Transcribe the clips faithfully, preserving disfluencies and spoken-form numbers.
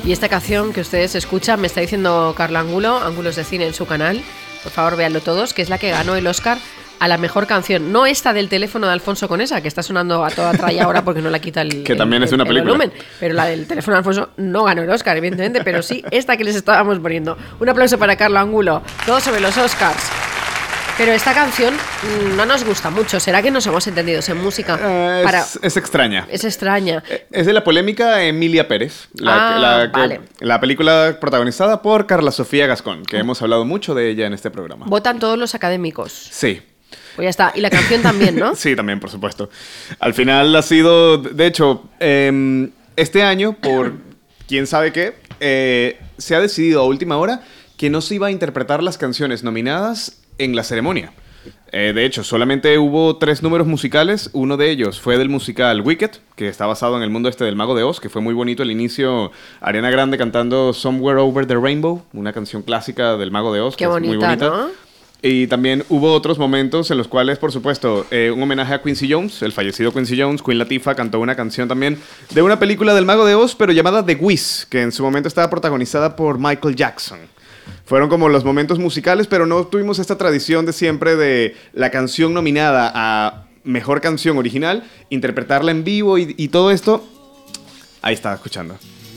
Y esta canción que ustedes escuchan, me está diciendo Carla Angulo, Ángulos de Cine en su canal, por favor véanlo todos, que es la que ganó el Oscar a la mejor canción. No esta del teléfono de Alfonso Conesa, que está sonando a toda tralla ahora porque no la quita el, que también el, es una el, película. el volumen. Pero la del teléfono de Alfonso no ganó el Oscar, evidentemente, pero sí esta que les estábamos poniendo. Un aplauso para Carla Angulo. Todo sobre los Oscars. Pero esta canción no nos gusta mucho. ¿Será que nos hemos entendido en música? Uh, para... es, es extraña. Es extraña. Es de la polémica Emilia Pérez. La, ah, la, vale. la película protagonizada por Carla Sofía Gascón, que hemos hablado mucho de ella en este programa. Votan todos los académicos. Sí. Pues ya está. Y la canción también, ¿no? Sí, también, por supuesto. Al final ha sido... De hecho, eh, este año, por quién sabe qué, eh, se ha decidido a última hora que no se iba a interpretar las canciones nominadas en la ceremonia. Eh, de hecho, solamente hubo tres números musicales. Uno de ellos fue del musical Wicked, que está basado en el mundo este del Mago de Oz, que fue muy bonito el inicio. Ariana Grande cantando Somewhere Over the Rainbow, una canción clásica del Mago de Oz. Qué que bonita, es muy bonita, ¿no? Y también hubo otros momentos en los cuales, por supuesto, eh, un homenaje a Quincy Jones, el fallecido Quincy Jones. Queen Latifah cantó una canción también de una película del Mago de Oz, pero llamada The Wiz, que en su momento estaba protagonizada por Michael Jackson. Fueron como los momentos musicales, pero no tuvimos esta tradición de siempre de la canción nominada a Mejor Canción Original, interpretarla en vivo y, y todo esto. Ahí está, escuchando.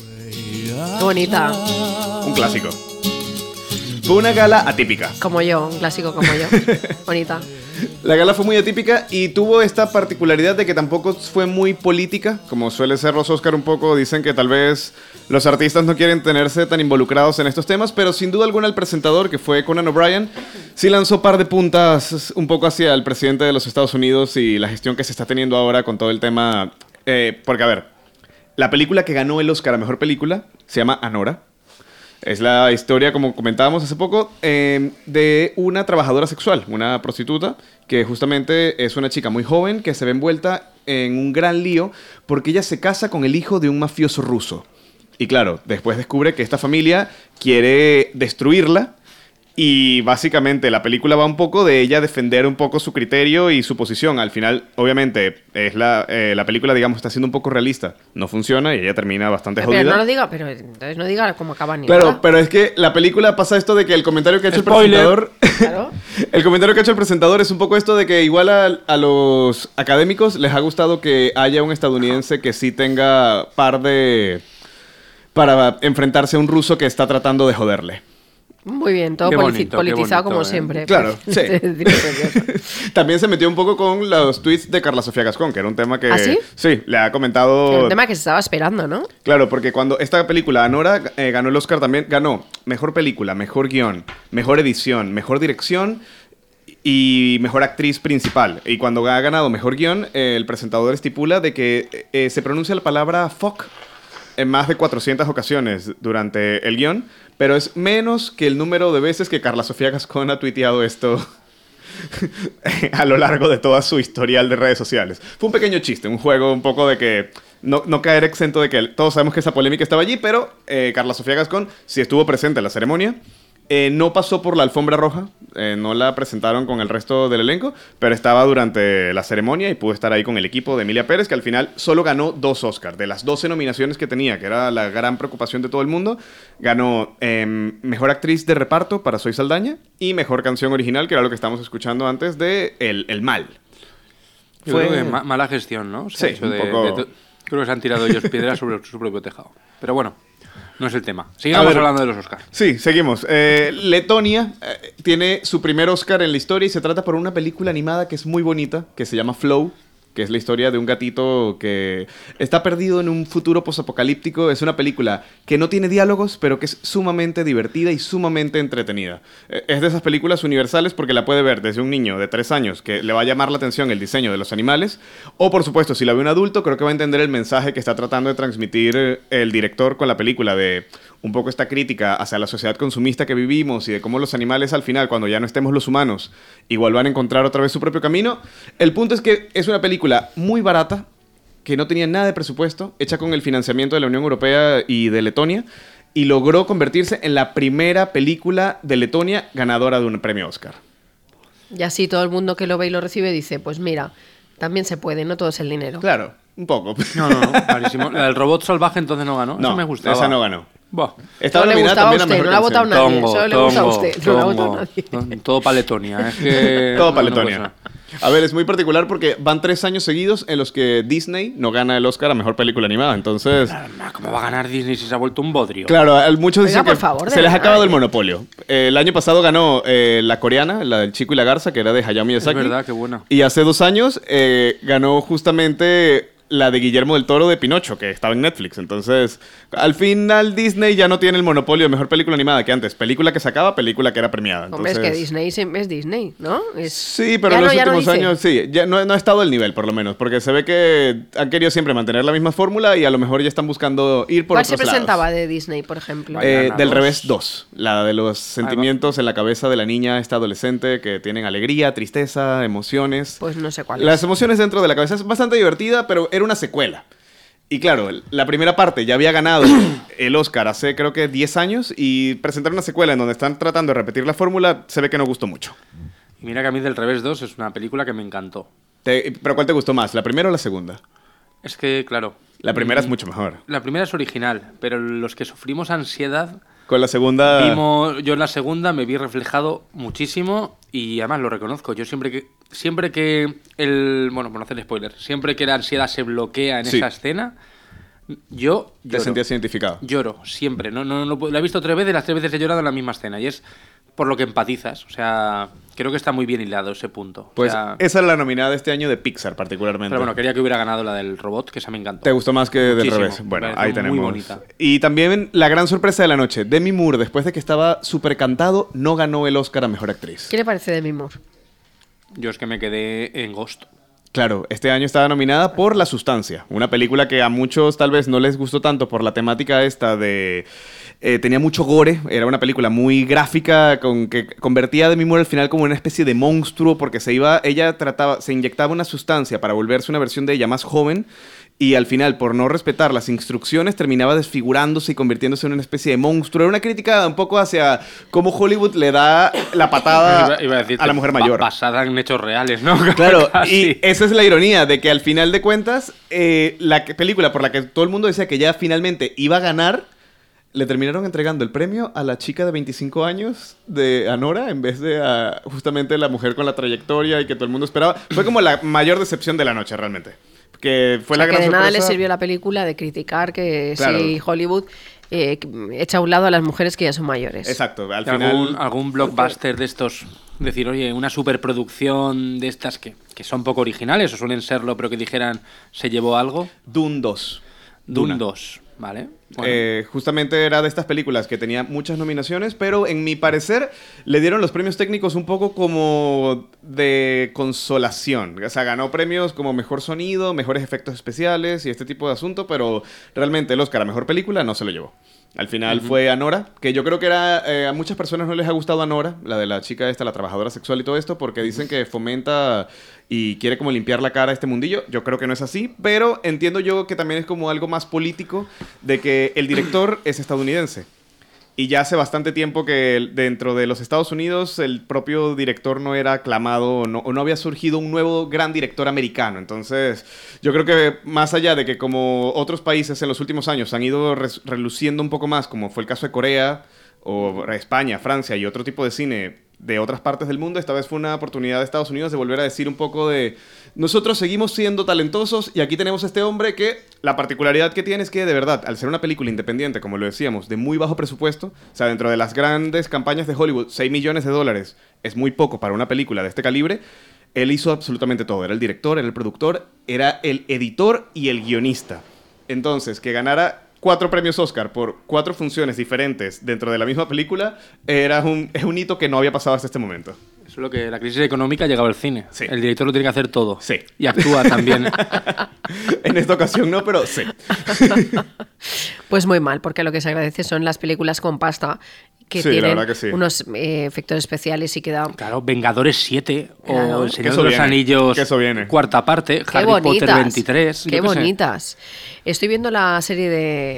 Qué bonita. Un clásico. Fue una gala atípica. Como yo, un clásico como yo. Bonita. La gala fue muy atípica y tuvo esta particularidad de que tampoco fue muy política, como suele ser los Oscar un poco. Dicen que tal vez los artistas no quieren tenerse tan involucrados en estos temas, pero sin duda alguna el presentador, que fue Conan O'Brien, sí lanzó par de puntas un poco hacia el presidente de los Estados Unidos y la gestión que se está teniendo ahora con todo el tema. Eh, porque, a ver, la película que ganó el Oscar a Mejor Película se llama Anora. Es la historia, como comentábamos hace poco, eh, de una trabajadora sexual, una prostituta, que justamente es una chica muy joven que se ve envuelta en un gran lío porque ella se casa con el hijo de un mafioso ruso. Y claro, después descubre que esta familia quiere destruirla. Y básicamente la película va un poco de ella defender un poco su criterio y su posición. Al final, obviamente, es la, eh, la película, digamos, está siendo un poco realista. No funciona y ella termina bastante pero jodida. no lo diga, pero entonces no diga cómo acaba ni Claro, nada. pero es que la película pasa esto de que el comentario que ha hecho Spoiler. el presentador... Claro. El comentario que ha hecho el presentador es un poco esto de que igual a, a los académicos les ha gustado que haya un estadounidense que sí tenga par de... para enfrentarse a un ruso que está tratando de joderle. Muy bien, todo Qué polici- bonito, politizado qué bonito, como eh. siempre. Claro, sí. Precioso. También se metió un poco con los tweets de Carla Sofía Gascón, que era un tema que... ¿Ah, sí? Sí, le ha comentado... Era un tema que se estaba esperando, ¿no? Claro, porque cuando esta película, Anora, eh, ganó el Oscar también, ganó Mejor Película, Mejor Guión, Mejor Edición, Mejor Dirección y Mejor Actriz Principal. Y cuando ha ganado Mejor Guión, eh, el presentador estipula de que eh, se pronuncia la palabra fuck en más de cuatrocientas ocasiones durante el guión, pero es menos que el número de veces que Carla Sofía Gascón ha tuiteado esto a lo largo de toda su historial de redes sociales. Fue un pequeño chiste, un juego un poco de que no, no caer exento de que todos sabemos que esa polémica estaba allí, pero eh, Carla Sofía Gascón sí estuvo presente en la ceremonia. Eh, no pasó por la alfombra roja, eh, no la presentaron con el resto del elenco, pero estaba durante la ceremonia y pudo estar ahí con el equipo de Emilia Pérez, que al final solo ganó dos Oscars. De las doce nominaciones que tenía, que era la gran preocupación de todo el mundo, ganó eh, Mejor Actriz de Reparto para Zoe Saldaña y Mejor Canción Original, que era lo que estábamos escuchando antes de El, el Mal. Yo Fue... creo que ma- mala gestión, ¿no? O sea, Sí, eso un de- poco- de to- creo que se han tirado ellos piedras sobre su propio tejado. Pero bueno, no es el tema. Sigamos ver. hablando de los Oscars. Sí, seguimos. Eh, Letonia eh, tiene su primer Oscar en la historia y se trata por una película animada que es muy bonita, que se llama Flow, que es la historia de un gatito que está perdido en un futuro posapocalíptico. Es una película que no tiene diálogos, pero que es sumamente divertida y sumamente entretenida. Eh, Es de esas películas universales porque la puede ver desde un niño de tres años que le va a llamar la atención el diseño de los animales, o por supuesto, si la ve un adulto, creo que va a entender el mensaje que está tratando de transmitir eh, el director con la película, de un poco esta crítica hacia la sociedad consumista que vivimos y de cómo los animales al final, cuando ya no estemos los humanos, igual van a encontrar otra vez su propio camino. El punto es que es una película muy barata, que no tenía nada de presupuesto, hecha con el financiamiento de la Unión Europea y de Letonia, y logró convertirse en la primera película de Letonia ganadora de un premio Oscar. Y así todo el mundo que lo ve y lo recibe dice, pues mira, también se puede, no todo es el dinero. Claro, un poco. No, no, no, clarísimo. La del robot salvaje entonces no ganó. No, Eso me gustaba. esa no ganó. Buah. Estaba No le nominada gustaba a también a usted, mejor no la ha votado canción. nadie. Tongo, Solo le gusta a tongo, usted, no la ha votado tongo. nadie. Todo paletonia. Es que... Todo una paletonia. cosa. A ver, es muy particular porque van tres años seguidos en los que Disney no gana el Oscar a mejor película animada. Entonces, ¿Cómo va a ganar Disney si se ha vuelto un bodrio? claro, al- muchos Oiga, dicen por que favor, de se les ha verdad, acabado el eh. monopolio. Eh, el año pasado ganó eh, la coreana, la del Chico y la Garza, que era de Hayao Miyazaki. Es verdad, qué buena. Y hace dos años eh, ganó justamente la de Guillermo del Toro de Pinocho, que estaba en Netflix. Entonces, al final Disney ya no tiene el monopolio de mejor película animada que antes. Película que sacaba, película que era premiada. Hombre, es Entonces- que Disney siempre es Disney, ¿no? Es- Sí, pero Ya en no- los ya no últimos dice. años sí, ya no, no ha estado al nivel, por lo menos, porque se ve que han querido siempre mantener la misma fórmula y a lo mejor ya están buscando ir por ¿Cuál otros se presentaba lados. de Disney, por ejemplo? Vaya. Eh, Vaiana del dos. revés dos, la de los sentimientos en la cabeza de la niña esta adolescente que tienen alegría, tristeza, emociones. Pues no sé cuál Las es. emociones dentro de la cabeza es bastante divertida, pero era una secuela. Y claro, la primera parte ya había ganado el Oscar hace creo que diez años y presentar una secuela en donde están tratando de repetir la fórmula se ve que no gustó mucho. Y mira que a mí Del Revés dos es una película que me encantó. Te- ¿Pero cuál te gustó más, la primera o la segunda? Es que, claro... La primera mm, es mucho mejor. La primera es original, pero los que sufrimos ansiedad... Con la segunda... Vimos, yo en la segunda me vi reflejado muchísimo y además lo reconozco. Yo siempre que siempre que el bueno, por no hacer spoiler, siempre que la ansiedad se bloquea en Sí. esa escena, yo Te lloro. sentías identificado. Lloro siempre. No, no, no, puedo- la he visto tres veces, las tres veces he llorado en la misma escena y es por lo que empatizas. O sea, creo que está muy bien hilado ese punto. O Pues sea, esa es la nominada de este año de Pixar, particularmente. pero bueno, quería que hubiera ganado la del robot, que esa me encantó. ¿Te gustó más que del Muchísimo. revés? Me Bueno, pareció ahí muy tenemos. bonita. Y también la gran sorpresa de la noche. Demi Moore, después de que estaba súper cantado, no ganó el Oscar a Mejor Actriz. ¿Qué le parece de Moore? Yo es que me quedé en Ghost. Claro, este año estaba nominada por La Sustancia, una película que a muchos tal vez no les gustó tanto por la temática esta de... eh, tenía mucho gore, era una película muy gráfica con que convertía a Demi Moore al final como una especie de monstruo porque se iba, ella trataba, se inyectaba una sustancia para volverse una versión de ella más joven y al final por no respetar las instrucciones terminaba desfigurándose y convirtiéndose en una especie de monstruo. Era una crítica un poco hacia cómo Hollywood le da la patada Iba- iba a, decirte, a la mujer ba- mayor. Basada en hechos reales, ¿no? Claro, Casi. y esa es la ironía, de que al final de cuentas, eh, la que- película por la que todo el mundo decía que ya finalmente iba a ganar, le terminaron entregando el premio a la chica de veinticinco años de Anora, en vez de a justamente la mujer con la trayectoria y que todo el mundo esperaba. Fue como la mayor decepción de la noche, realmente. Que fue O sea, la que gran de nada le sorpresa. sirvió la película de criticar que Claro. si Hollywood eh, echa a un lado a las mujeres que ya son mayores. Exacto, al Y final... algún, algún blockbuster de estos, decir, oye, una superproducción de estas que, que son poco originales o suelen serlo, pero que dijeran se llevó algo. Dune dos. Dune Duna. dos, ¿vale? Bueno, Eh, justamente era de estas películas que tenía muchas nominaciones, pero en mi parecer le dieron los premios técnicos un poco como de consolación. O sea, ganó premios como mejor sonido, mejores efectos especiales y este tipo de asunto, pero realmente el Oscar a mejor película no se lo llevó. Al final fue Anora, que yo creo que era eh, a muchas personas no les ha gustado Anora, la de la chica esta, la trabajadora sexual y todo esto, porque dicen que fomenta y quiere como limpiar la cara a este mundillo. Yo creo que no es así, pero entiendo yo que también es como algo más político de que el director es estadounidense. Y ya hace bastante tiempo que el- dentro de los Estados Unidos el propio director no era aclamado o no, o no había surgido un nuevo gran director americano. Entonces, yo creo que más allá de que como otros países en los últimos años han ido res- reluciendo un poco más, como fue el caso de Corea o España, Francia y otro tipo de cine de otras partes del mundo, esta vez fue una oportunidad de Estados Unidos de volver a decir un poco de nosotros seguimos siendo talentosos y aquí tenemos a este hombre que la particularidad que tiene es que de verdad, al ser una película independiente, como lo decíamos, de muy bajo presupuesto, o sea, dentro de las grandes campañas de Hollywood, seis millones de dólares es muy poco para una película de este calibre, él hizo absolutamente todo, era el director, era el productor, era el editor y el guionista. Entonces, que ganara cuatro premios Oscar por cuatro funciones diferentes dentro de la misma película era un, es un hito que no había pasado hasta este momento. eso es lo que la crisis económica ha llegado al cine. Sí. El director lo tiene que hacer todo. Sí. Y actúa también. En esta ocasión no, pero sí. Pues muy mal, porque lo que se agradece son las películas con pasta que Sí, la tienen verdad que sí. unos eh, efectos especiales y queda... Claro, Vengadores siete Claro. o El Que Señor eso de los viene, Anillos, que eso viene. cuarta parte, ¡Qué Harry bonitas! Potter veintitrés. yo ¡Qué qué sé. bonitas! Estoy viendo la serie de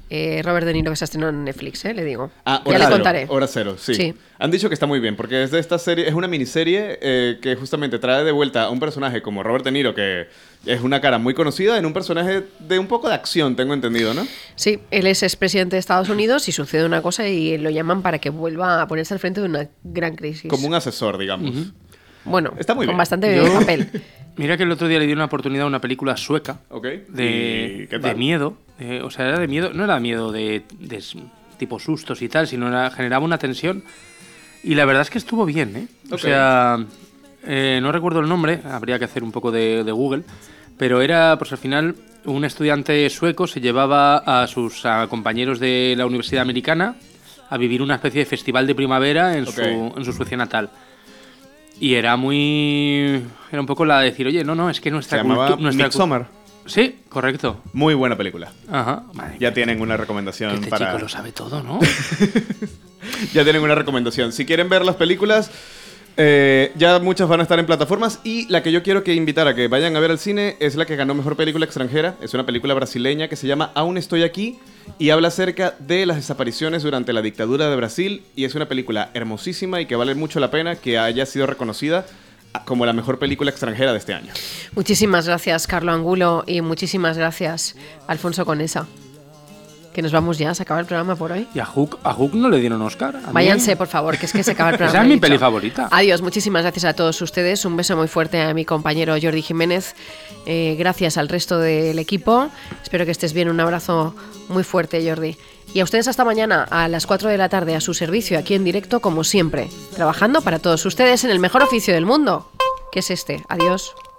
eh, Robert De Niro que se estrenó en Netflix, eh, le digo. Ah, ya Hora le Cero, contaré. Hora Cero, sí. Sí. Han dicho que está muy bien, porque es de esta serie, es una miniserie eh, que justamente trae de vuelta a un personaje como Robert De Niro, que es una cara muy conocida, en un personaje de un poco de acción, tengo entendido, ¿no? Sí, él es expresidente de Estados Unidos y sucede una cosa y lo llaman para que vuelva a ponerse al frente de una gran crisis. Como un asesor, digamos. Ujú. Bueno, Está muy con bien. bastante Yo- papel. Mira que el otro día le di una oportunidad a una película sueca Ok. de, ¿Y qué de tal? miedo. eh, o sea, era de miedo, no era miedo de, de s- tipo sustos y tal, sino era, generaba una tensión. Y la verdad es que estuvo bien, ¿eh? O Ok. sea, eh, no recuerdo el nombre, habría que hacer un poco de, de Google, pero era, pues al final, un estudiante sueco se llevaba a sus a compañeros de la Universidad Americana a vivir una especie de festival de primavera en, Ok. su, en su Suecia natal. Y era muy... Era un poco la de decir, oye, no, no, es que Se nuestra llamaba cultu- nuestra cu- Midsommar. Sí, correcto. Muy buena película. Ajá. Madre Ya mía, tienen una que recomendación este para... chico lo sabe todo, ¿no? Ya tienen una recomendación. Si quieren ver las películas, eh, ya muchas van a estar en plataformas. Y la que yo quiero que invitar a que vayan a ver al cine es la que ganó Mejor Película Extranjera. Es una película brasileña que se llama Aún estoy aquí y habla acerca de las desapariciones durante la dictadura de Brasil. Y es una película hermosísima y que vale mucho la pena que haya sido reconocida como la mejor película extranjera de este año. Muchísimas gracias, Carlo Angulo, y muchísimas gracias, Alfonso Conesa. Que nos vamos ya, se acaba el programa por hoy. Y a Hook, a Hook no le dieron Oscar. A mí- Váyanse, por favor, que es que se acaba el programa. Esa es he mi dicho. peli favorita. Adiós, muchísimas gracias a todos ustedes. Un beso muy fuerte a mi compañero Jordi Jiménez. Eh, gracias al resto del equipo. Espero que estés bien. Un abrazo muy fuerte, Jordi. Y a ustedes hasta mañana a las cuatro de la tarde a su servicio, aquí en directo, como siempre. Trabajando para todos ustedes en el mejor oficio del mundo, que es este. Adiós.